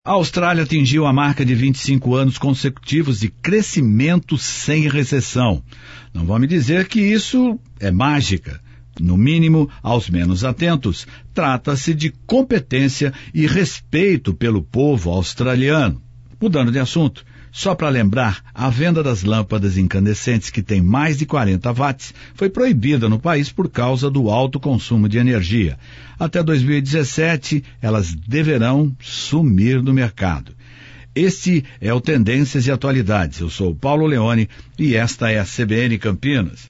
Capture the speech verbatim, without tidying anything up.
A Austrália atingiu a marca de vinte e cinco anos consecutivos de crescimento sem recessão. Não vão me dizer que isso é mágica. No mínimo, aos menos atentos, trata-se de competência e respeito pelo povo australiano. Mudando de assunto, só para lembrar, a venda das lâmpadas incandescentes que têm mais de quarenta watts foi proibida no país por causa do alto consumo de energia. Até dois mil e dezessete, elas deverão sumir do mercado. Este é o Tendências e Atualidades. Eu sou o Paulo Leone e esta é a C B N Campinas.